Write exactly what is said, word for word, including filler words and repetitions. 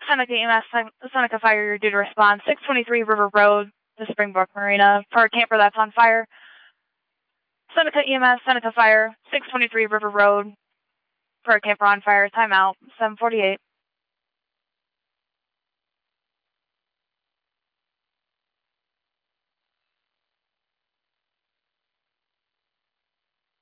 Seneca E M S, Sen- Seneca Fire, you're due to respond. six twenty-three River Road, to Springbrook Marina, for a camper that's on fire. Seneca E M S, Seneca Fire, six twenty-three River Road, for a camper on fire. Timeout, seven forty-eight.